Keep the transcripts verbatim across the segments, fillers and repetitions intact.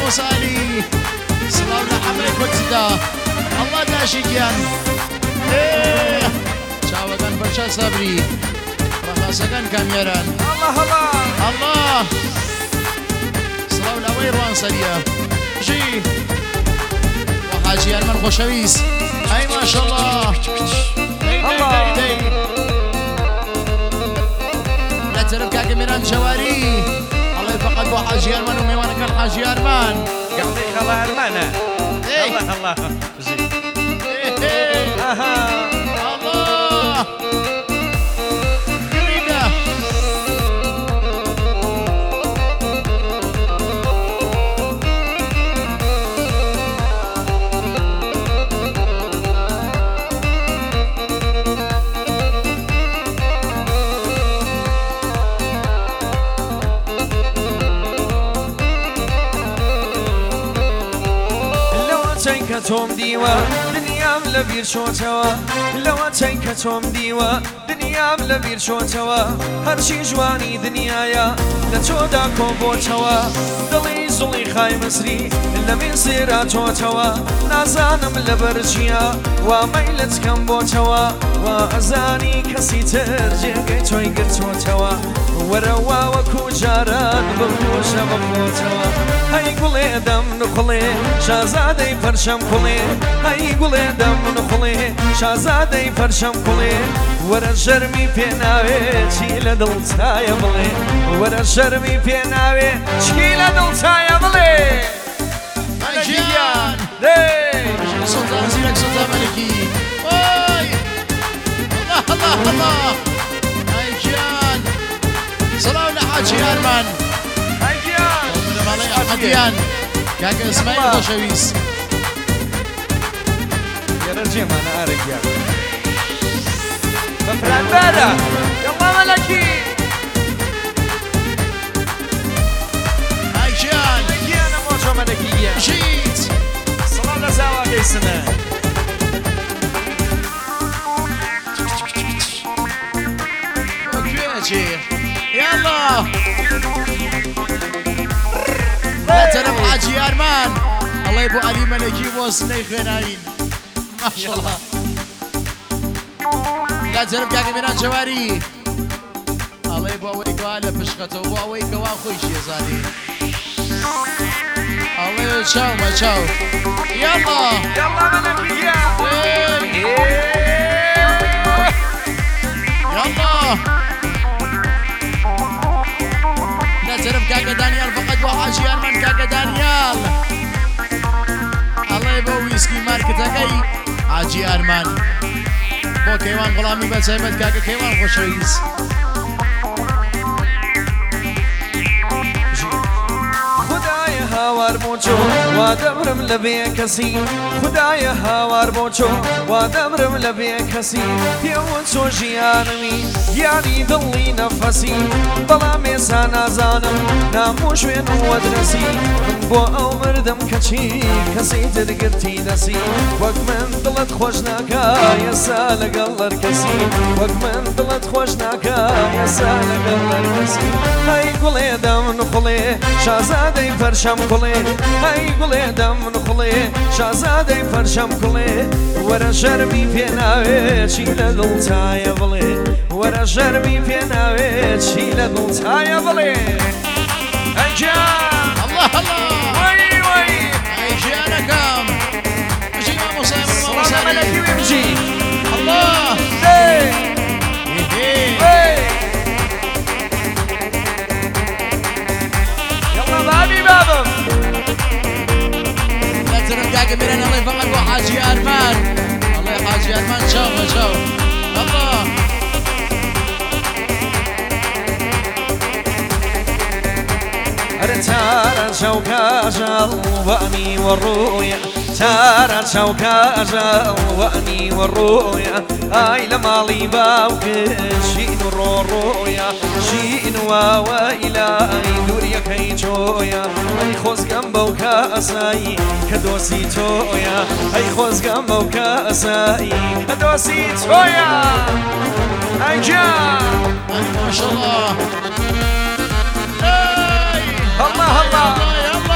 موسالي سلام لحمي كوتسدا الله داشيكيان ايه شاوكان برشا صبري رخاصكان كاميران الله الله الله سلام لويروان سريا جي وحاجي المن خوشويس اي ما شاء الله الله لا تربكا كاميران جواري الله يفقد بو حاجي ارمان وميوانك الحاجي ارمان يعطيك الله ارمانه الله الله زين اها الله قريبه توم ديوا دنيام لبير شو توا لو تنك توم ديوا دنيام لبير شو توا هرشي جواني دنيايا لتودا كوبو توا دلي زلي خاي مصري لمن سيرا تو توا نازانم لبرجيا وميلت كم بو توا وازاني كسي ترجي توي قرتو توا وروا وكو جاران بموش بمو توا هاي قولي دم نخلي شازادي فرشم كلي هاي قولي دم نخلي شازادي فرشم كلي ورا شرمي بيناوي شيل دلتايا بلي ورا شرمي بيناوي شيل دلتايا بلي جيان دي سلطان زينك سلطان ملكي اوي الله الله الله هاي جيان سلام لحاجي ارمان هاي جيان مالي احمديان كاك اسماعيل خوشويس يا رجيم انا ارق يا بفران بارا يلا ملكي هاي جيان هاي جيان موجو ملكية جيت صلاة لساوا قيسنا اوكي يلا لا ترى حاجي ارمان الله يبو علي ملكي وصلي خناين ما شاء الله لا ترى كاك ميران جواري الله يبو اويك على فشخته وبو اويك واخوي شي زادي الله يشاو ما شاو يلا يلا ملكية يلا لا تعرف كاكا دانيال فقط وحاجي ارمان كاكا دانيال الله يبو ويسكي ماركتاكي حاجي ارمان بو كيوان غلامي بسيمت كاكا كيوان خوشويس خدايا هاوار بوچو وادمرم لبي كسي خدايا هاوار بوچو وادمرم لبي كسي يوم سوجيانمي يعني ضلي نفسي بلا ميسانا زانم ناموش وين ودرسي بو او مردم كشي كسي تدقرتي نسي وقت من ضلت خوشناكا يا سالك الله ركسي وقت من ضلت خوشناكا يا سالك الله ركسي هاي قولي دم نخلي شازادي فرشم كلي هاي قولي دم نخلي شازادي فرشم كلي ورا شرمي بيناوي شيل دلتايا بلي ورا شرمي بيناوي شيل دلتايا بلي أجان الله الله وي وي اجيانكم مجي ما مصيب صلاة ملكي ويمشي الله ايه ايه ايه يلا بابي بابم لا ترى كاكا ميران الله يفقد وحاجي ارمان الله يا حاجي ارمان شاو ما شاو الله تارا شوكا جلواني والرؤيا تارا شوكا جلواني والرؤيا اي لمالي باوك شين رو رؤيا شين واويلا دوريا كيجويا اي خوز جنبو كاساي كدوسي تويا اي خوز جنبو كاساي كدوسي تويا اي جان ما شاء الله الله الله يلا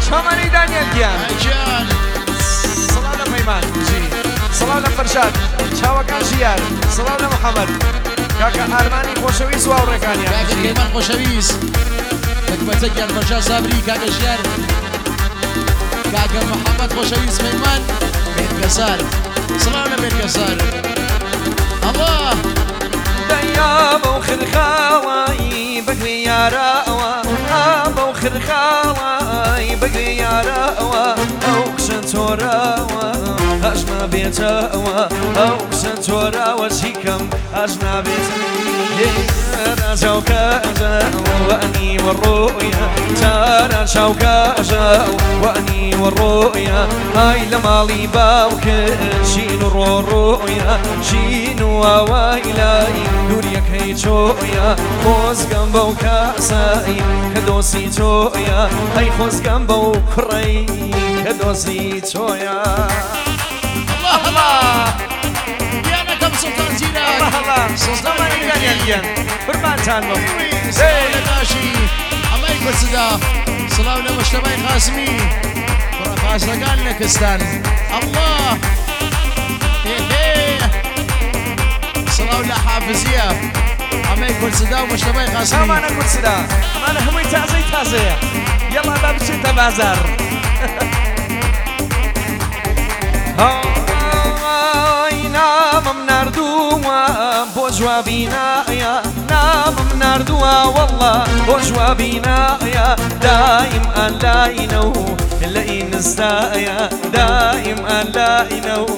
شامانی دانیل گیان ئەجان سڵاو لە پەیمان جی سڵاو لە فەرشاد چاوەکان ژیار سڵاو لە محەمەد کاکە ئارمانی خۆشەویست و هاوڕێکانیان کاکە کەیمان خۆشەویست بەکبەتە گیان فەرشاد سابری کاکە ژیار کاکە محەممەد خۆشەویست پەیمان بێرگەسار سڵاو لە بێرگەسار الله دەیا بەو خرخاوایی بەگوێ یاراوە بەو خرخاوایی بەگوێ یاراوە ئەو قسە تۆراوە ئەش نابێتەوە ئەو قسە تۆراوە چیکەم ئەش نابێتەوە شوكاجا وأني والرؤيا ترى شوكاجا وأني والرؤيا هاي لمالي باوك شينو رو الرؤيا شينو وايلاي دوريا كيتشويا خوز جنبو كاساي كدوسي تويا هاي خوز جنبو كري كدوسي تويا الله الله يا نكم سلطان زينات الله الله سلطان زينات برمان تانو سلام لناشي الله يكبر صدا سلام لمجتمعي قاسمي برا فاسلقان لكستان الله هي هي سلام لحافظية الله يكبر صدا ومجتمعي قاسمي سلام أنا كبر صدا أنا همي تازي تازي يلا باب شتا بازار نامم نردوها بۆ جوابینایە نامم نردووە والله بۆ جوابینایە دایم ئەلاینە و لە ئینستایە دایم ئەلاینە و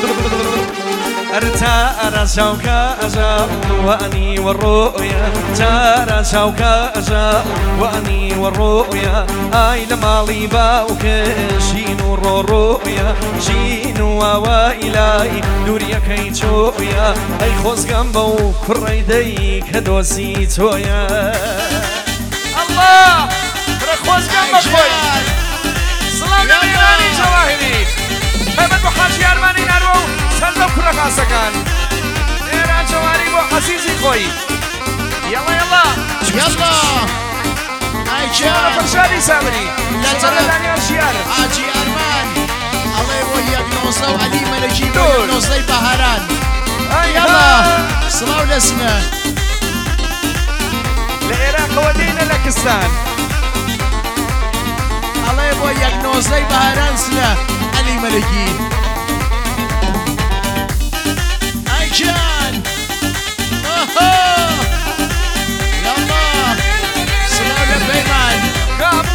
أرتا أرى شوكا أجا وأني والرؤيا ترى شوكا أجا وأني والرؤيا هاي لمالي باوك شينو رو رؤيا شينو وإلهي دوريا كيتشويا أي خوز جنبو كريدي كدوسي تويا الله خوز جنبك خوي سلام الإيراني جواهري هبت بحاجي أرماني نارو سلام كرة خاصكان إيران جواري بو عزيزي خوي يلا يلا يلا شيارة فرشادي سامري لا ترى دانيال شيارة حاجي أرمان الله يوهيك نوصل وعلي ملكي نوصل بهاران يلا صلاة لسنا لإيراق ودينا لكستان الله يوهيك نوصل بهاران سنا علي ملكي جان يلا سلام لبيمان